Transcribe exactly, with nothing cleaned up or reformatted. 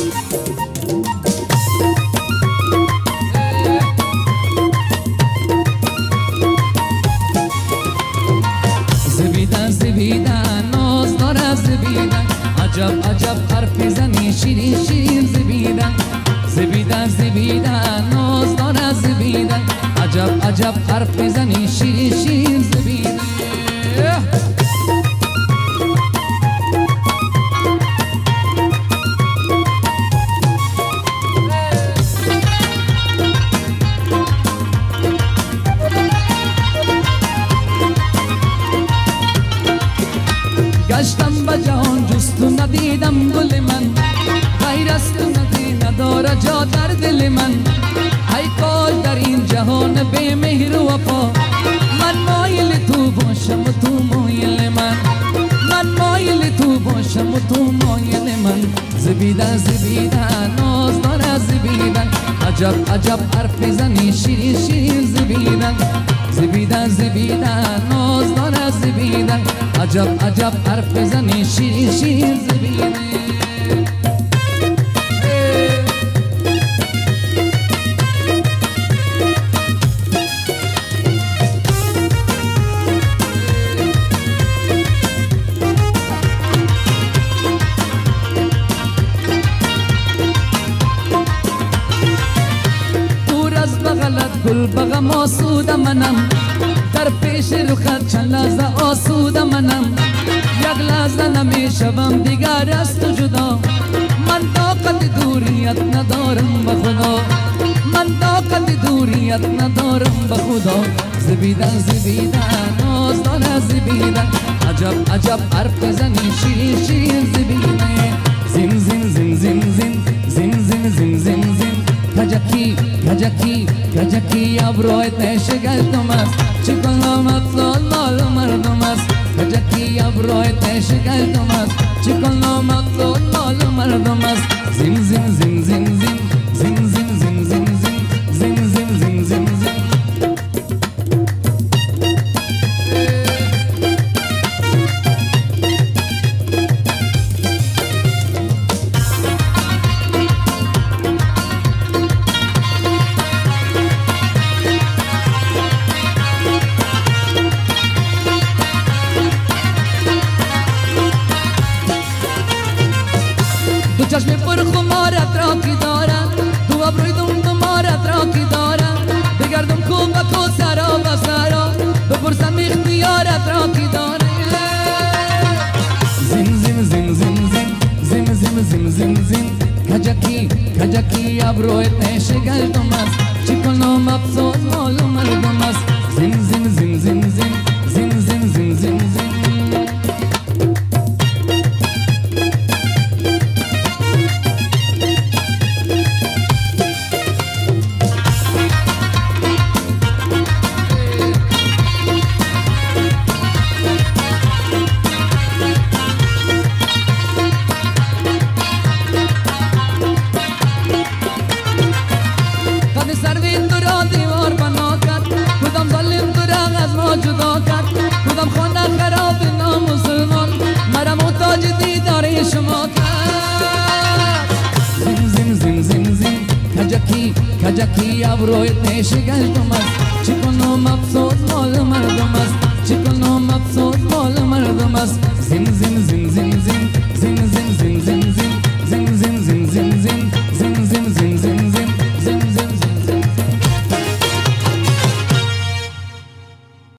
زبیدن زبیدن ناز داره زبیدن عجب عجب حرف زنی شیرین شیرین زبیدن زبیدن زبیدن ناز داره زبیدن عجب عجب حرف زنی شیرین شیرین زبیدن گشتم به جهان جست و ندیدم گل من غیر از تو ندی نداره جا در دل من ای کاش در این جهان بی مهر و وفا من مایل تو باشم و تو مایل من من مایل تو باشم و تو مایل من زبیدن زبیدن ناز داره زبیدن عجب عجب حرف زنی شیرین شیرین زبیدن زبیدن زبیدن ناز داره زبیدن عجب عجب حرف زنی شیرین شیرین زبیدن دور از بغلت گل بغم آسود منم در پیش رخت چند لحظه آسود منم یک لحظه نمیشوم دیگر از تو جدا من طاقت دوریت ندارم به خدا من طاقت دوریت ندارم به خدا زبیدن زبیدن ناز داره زبیدن عجب عجب حرف زنی شیرین شیرین زبیدن زین زین زین زین زین زین زین زین زین زین کجکی کجکی کجکی ابروی تشگلتم است چکن مطلال مال مردم است کجکی ابروی تشگلتم است چکن مطلال مال مردم است زین زین زین زین زین زین زین زین زین زین زین زین زین زین تو چشم پر خمارت را کی دارم تو ابروی دم دمارت را کی دارم بگردم کو و کو سرا و سرا بپرسم اختیارت را کی دارم زین زین زین زین زین زین زین زین زین زین کجکی کجکی ابروی تشگلتم است چکنم افسوس مال مردم است زین زین زین زین زین زین زین زین زین زین سروین تو را دیوار بنا کرد کدام ظالم تو را از ما جدا کرد کدام خانه خراب نامسلمان مرا محتاج دیدار شما کرد زین زین زین زین زین کجکی کجکی ابروی تشگلتم است چکنم افسوس مال مردم است چکنم افسوس مال مردم است زین زین زین زین زین